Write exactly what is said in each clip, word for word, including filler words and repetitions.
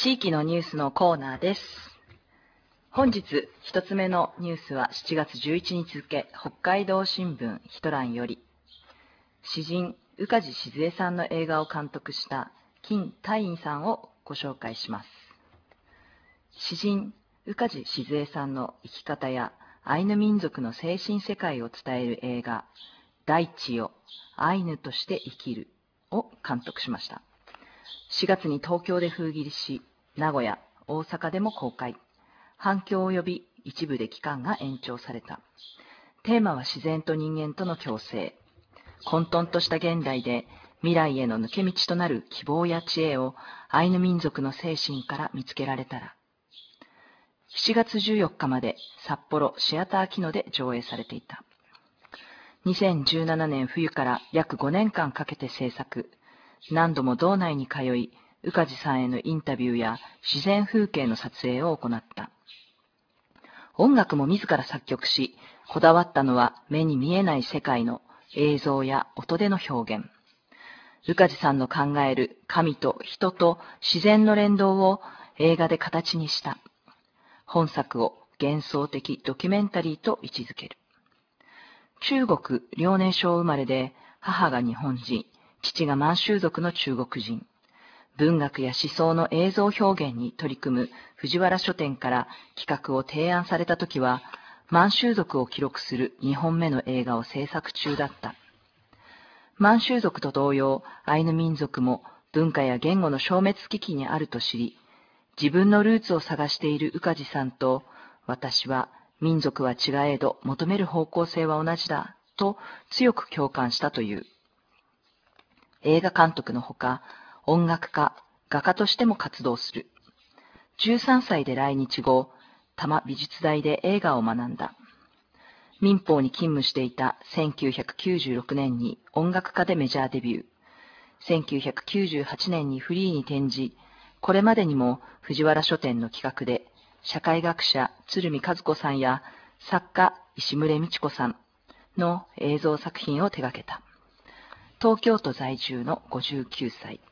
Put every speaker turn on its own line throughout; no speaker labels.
地域のニュースのコーナーです。本日一つ目のニュースはしちがつじゅういちにち付、北海道新聞一覧より、詩人宇梶静江さんの映画を監督した金大院さんをご紹介します。詩人宇梶静江さんの生き方やアイヌ民族の精神世界を伝える映画、大地よ、アイヌとして生きるを監督しました。しがつに東京で封切りし、名古屋、大阪でも公開。反響を呼び、一部で期間が延長された。テーマは自然と人間との共生。混沌とした現代で未来への抜け道となる希望や知恵をアイヌ民族の精神から見つけられたら。しちがつじゅうよっかまで札幌シアターキノで上映されていた。にせんじゅうななねん冬から約ごねんかんかけて制作。何度も道内に通い、宇梶さんへのインタビューや自然風景の撮影を行った。音楽も自ら作曲し、こだわったのは目に見えない世界の映像や音での表現。宇梶さんの考える神と人と自然の連動を映画で形にした。本作を幻想的ドキュメンタリーと位置づける。中国遼寧省生まれで、母が日本人、父が満州族の中国人。文学や思想の映像表現に取り組む藤原書店から企画を提案されたときは、満州族を記録するにほんめの映画を制作中だった。満州族と同様、アイヌ民族も文化や言語の消滅危機にあると知り、自分のルーツを探している宇梶さんと、私は民族は違えど求める方向性は同じだ、と強く共感したという。映画監督のほか、音楽家、画家としても活動する。じゅうさんさいで来日後、多摩美術大で映画を学んだ。民放に勤務していたせんきゅうひゃくきゅうじゅうろくねんに音楽家でメジャーデビュー。せんきゅうひゃくきゅうじゅうはちねんにフリーに転じ、これまでにも藤原書店の企画で、社会学者鶴見和子さんや作家石牟礼道子さんの映像作品を手掛けた。東京都在住のごじゅうきゅうさい。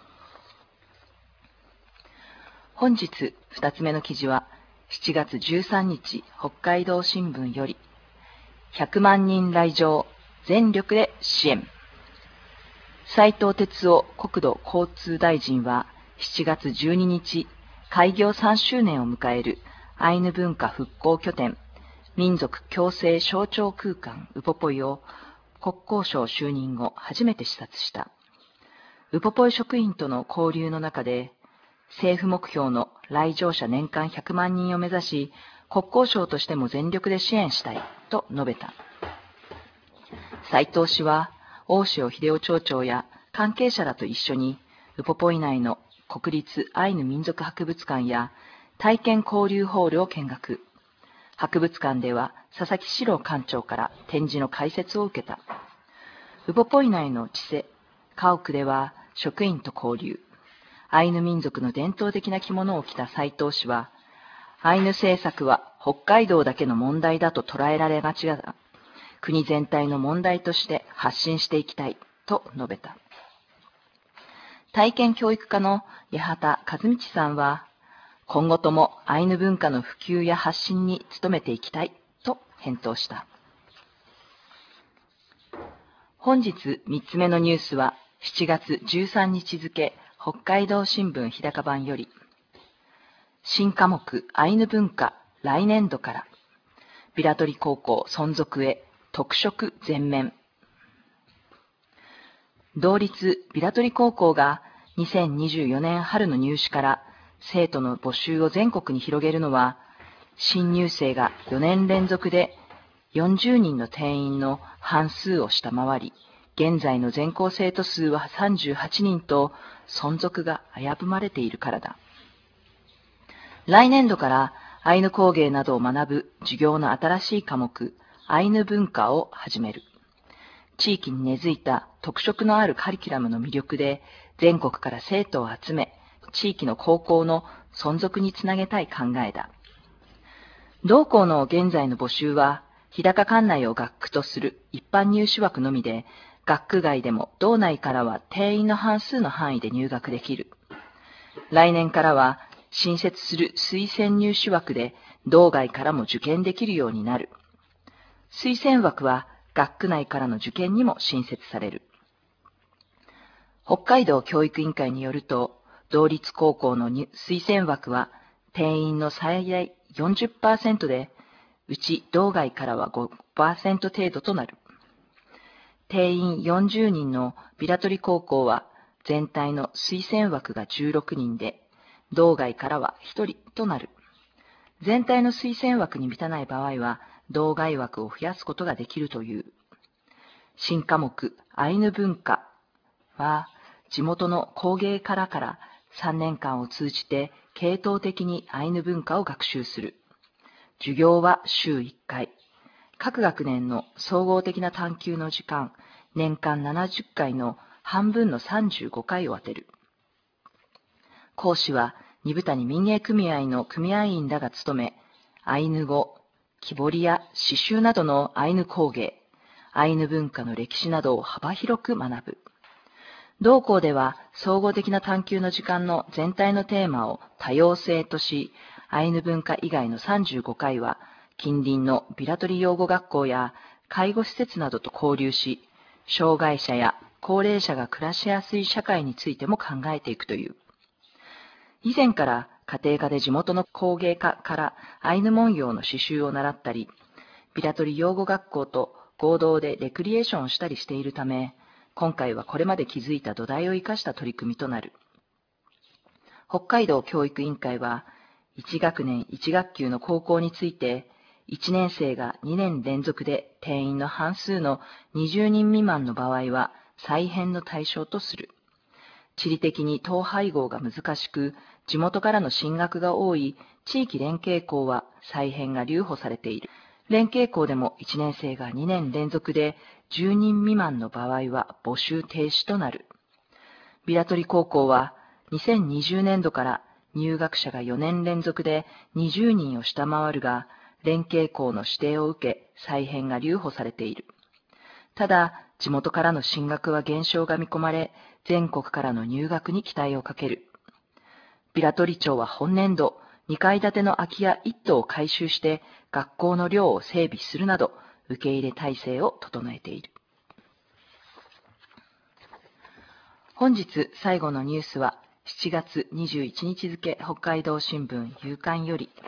本日二つ目の記事はしちがつじゅうさんにち北海道新聞より、ひゃくまんにん来場、全力で支援。斉藤鉄夫国土交通大臣はしちがつじゅうににち、開業さんしゅうねんを迎えるアイヌ文化復興拠点、民族共生象徴空間ウポポイを国交省就任後初めて視察した。ウポポイ職員との交流の中で、政府目標の来場者年間ひゃくまんにんを目指し、国交省としても全力で支援したいと述べた。斉藤氏は、大塩秀夫町長や関係者らと一緒に、ウポポイ内の国立アイヌ民族博物館や体験交流ホールを見学。博物館では佐々木史郎館長から展示の解説を受けた。ウポポイ内の地勢、家屋では職員と交流。アイヌ民族の伝統的な着物を着た斉藤氏は、アイヌ政策は北海道だけの問題だと捉えられがちだが、国全体の問題として発信していきたいと述べた。体験教育家の八幡和道さんは、今後ともアイヌ文化の普及や発信に努めていきたいと返答した。本日みっつめのニュースはしちがつじゅうさんにち付、北海道新聞日高版より、新科目アイヌ文化来年度から平取高校存続へ特色全面。同立平取高校がにせんにじゅうよねん春の入試から生徒の募集を全国に広げるのは、新入生がよねん連続でよんじゅうにんの定員の半数を下回り、現在の全校生徒数はさんじゅうはちにんと存続が危ぶまれているからだ。来年度からアイヌ工芸などを学ぶ授業の新しい科目、アイヌ文化を始める。地域に根付いた特色のあるカリキュラムの魅力で全国から生徒を集め、地域の高校の存続につなげたい考えだ。同校の現在の募集は、日高管内を学区とする一般入試枠のみで、学区外でも道内からは定員の半数の範囲で入学できる。 来年からは新設する推薦入試枠で道外からも受験できるようになる。推薦枠は学区内からの受験にも新設される。北海道教育委員会によると、道立高校の推薦枠は定員の最大 よんじゅっパーセント で、うち道外からは ごパーセント 程度となる。定員よんじゅうにんの平取高校は全体の推薦枠がじゅうろくにんで、道外からはひとりとなる。全体の推薦枠に満たない場合は、道外枠を増やすことができるという。新科目アイヌ文化は、地元の工芸家らからさんねんかんを通じて系統的にアイヌ文化を学習する。授業は週いっかい。各学年の総合的な探究の時間、年間ななじゅっかいの半分のさんじゅうごかいを充てる。講師は二部谷民芸組合の組合員らが務め、アイヌ語、木彫りや刺繍などのアイヌ工芸、アイヌ文化の歴史などを幅広く学ぶ。同校では総合的な探究の時間の全体のテーマを多様性とし、アイヌ文化以外のさんじゅうごかいは、近隣のビラトリ養護学校や介護施設などと交流し、障害者や高齢者が暮らしやすい社会についても考えていくという。以前から家庭科で地元の工芸家からアイヌ文様の刺繍を習ったり、ビラトリ養護学校と合同でレクリエーションをしたりしているため、今回はこれまで築いた土台を生かした取り組みとなる。北海道教育委員会は、いち学年いち学級の高校について、いちねん生がにねん連続で定員の半数のにじゅうにん未満の場合は再編の対象とする。地理的に統廃合が難しく、地元からの進学が多い地域連携校は再編が留保されている。連携校でもいちねん生がにねん連続でじゅうにん未満の場合は募集停止となる。ビラトリ高校はにせんにじゅうねんどから入学者がよねん連続でにじゅうにんを下回るが、連携校の指定を受け再編が留保されている。ただ、地元からの進学は減少が見込まれ、全国からの入学に期待をかける。ビラトリ町は本年度、にかい建ての空き家いっ棟を改修して学校の寮を整備するなど、受け入れ体制を整えている。本日最後のニュースは、しちがつにじゅういちにち付北海道新聞夕刊より、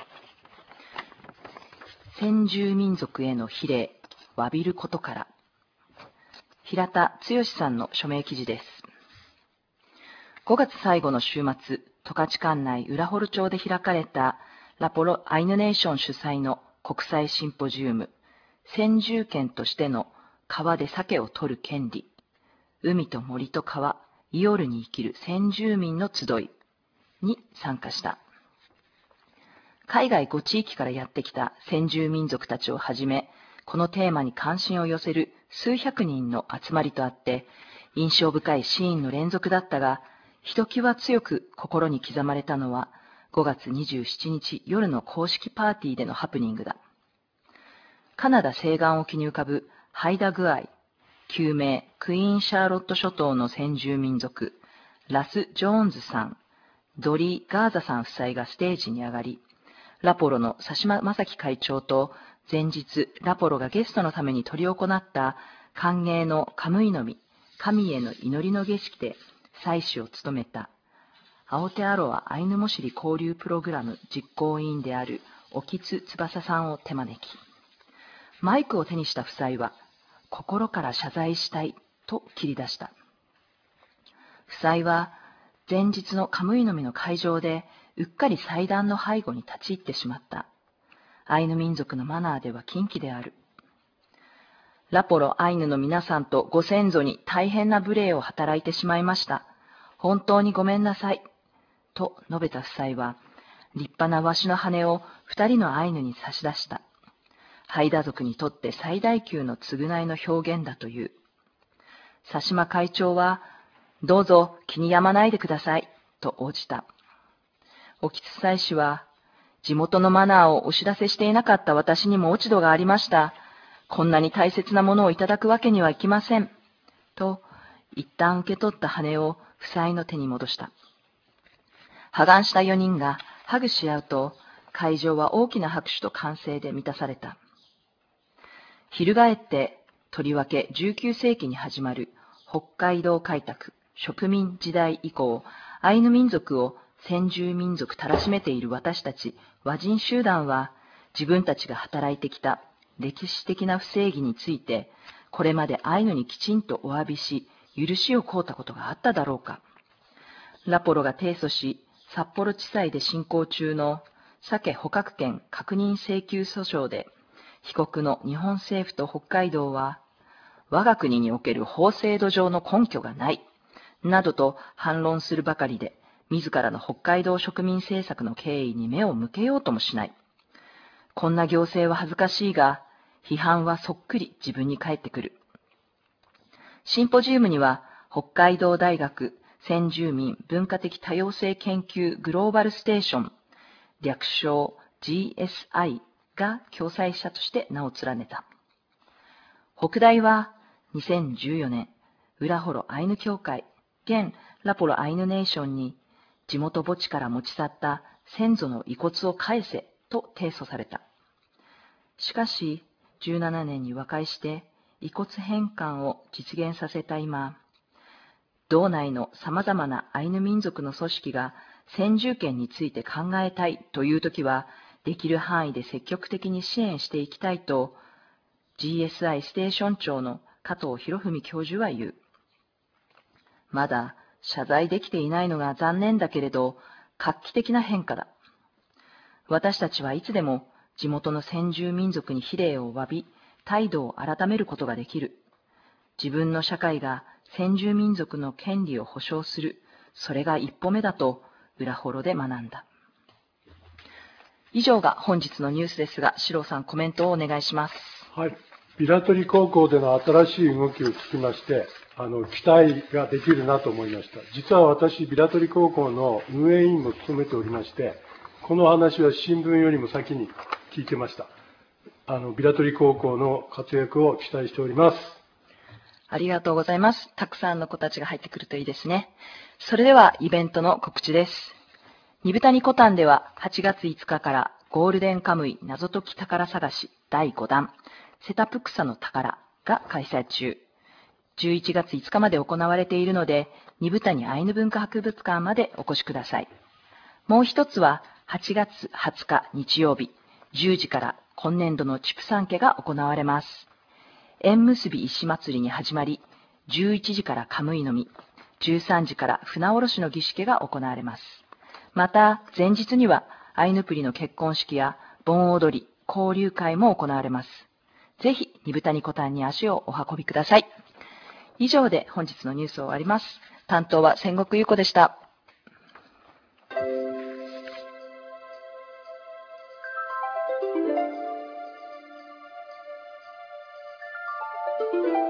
先住民族への非礼、詫びることから、平田剛さんの署名記事です。ごがつ最後の週末、十勝管内浦幌町で開かれたラポロアイヌネーション主催の国際シンポジウム、先住権としての川で鮭を取る権利、海と森と川、イオルに生きる先住民の集いに参加した。海外ご地域からやってきた先住民族たちをはじめ、このテーマに関心を寄せる数百人の集まりとあって、印象深いシーンの連続だったが、ひときわ強く心に刻まれたのは、ごがつにじゅうしちにち夜の公式パーティーでのハプニングだ。カナダ西岸沖に浮かぶハイダグアイ、旧名クイーンシャーロット諸島の先住民族、ラス・ジョーンズさん、ドリー・ガーザさん夫妻がステージに上がり、ラポロの佐島正樹会長と前日ラポロがゲストのために執り行った歓迎のカムイの実、神への祈りの儀式で祭司を務めたアオテアロアアイヌモシリ交流プログラム実行委員である沖津翼さんを手招き、マイクを手にした夫妻は、心から謝罪したいと切り出した。夫妻は前日のカムイの実の会場でうっかり祭壇の背後に立ち入ってしまった。アイヌ民族のマナーでは禁忌である。ラポロアイヌの皆さんとご先祖に大変な無礼を働いてしまいました。本当にごめんなさい。と述べた夫妻は、立派なワシの羽を二人のアイヌに差し出した。ハイダ族にとって最大級の償いの表現だという。佐島会長は、どうぞ気に病まないでください、と応じた。沖津祭司は、地元のマナーをお知らせしていなかった私にも落ち度がありました。こんなに大切なものをいただくわけにはいきません。と、一旦受け取った羽を夫妻の手に戻した。 破顔したよにんがハグし合うと、会場は大きな拍手と歓声で満たされた。翻って、とりわけじゅうきゅうせいきに始まる北海道開拓、植民時代以降、アイヌ民族を先住民族たらしめている私たち和人集団は、自分たちが働いてきた歴史的な不正義について、これまでアイヌにきちんとお詫びし、許しを請うたことがあっただろうか。ラポロが提訴し、札幌地裁で進行中の鮭捕獲権確認請求訴訟で、被告の日本政府と北海道は、我が国における法制度上の根拠がない、などと反論するばかりで、自らの北海道植民政策の経緯に目を向けようともしない。こんな行政は恥ずかしいが、批判はそっくり自分に返ってくる。シンポジウムには、北海道大学先住民文化的多様性研究グローバルステーション、略称 ジーエスアイ が共催者として名を連ねた。北大はにせんじゅうよねん、浦幌アイヌ協会、現ラポロアイヌネーションに、地元墓地から持ち去った先祖の遺骨を返せと提訴された。しかし、じゅうななねんに和解して遺骨返還を実現させた今、道内の様々なアイヌ民族の組織が先住権について考えたいというときは、できる範囲で積極的に支援していきたいと、ジーエスアイ ステーション長の加藤博文教授は言う。まだ謝罪できていないのが残念だけれど、画期的な変化だ。私たちはいつでも地元の先住民族に非礼を詫び、態度を改めることができる。自分の社会が先住民族の権利を保障する、それが一歩目だと、浦幌で学んだ。以上が本日のニュースですが、四郎さん、コメントをお願いします。
はい。ビラトリ高校での新しい動きを聞きまして、あの、期待ができるなと思いました。実は私、ビラトリ高校の運営委員も務めておりまして、この話は新聞よりも先に聞いてました。あの、ビラトリ高校の活躍を期待しております。
ありがとうございます。たくさんの子たちが入ってくるといいですね。それでは、イベントの告知です。二部谷コタンでははちがついつかからゴールデンカムイ謎解き宝探しだいごだん、セタプクサの宝が開催中。じゅういちがついつかまで行われているので、二部谷アイヌ文化博物館までお越しください。もう一つははちがつはつか日曜日、じゅうじから今年度の畜産家が行われます。縁結び石祭りに始まり、じゅういちじからカムイのみ、じゅうさんじから船下ろしの儀式が行われます。また、前日にはアイヌプリの結婚式や盆踊り、交流会も行われます。ぜひ、二部谷コタンに足をお運びください。以上で本日のニュースを終わります。担当は千石優子でした。
Thank you.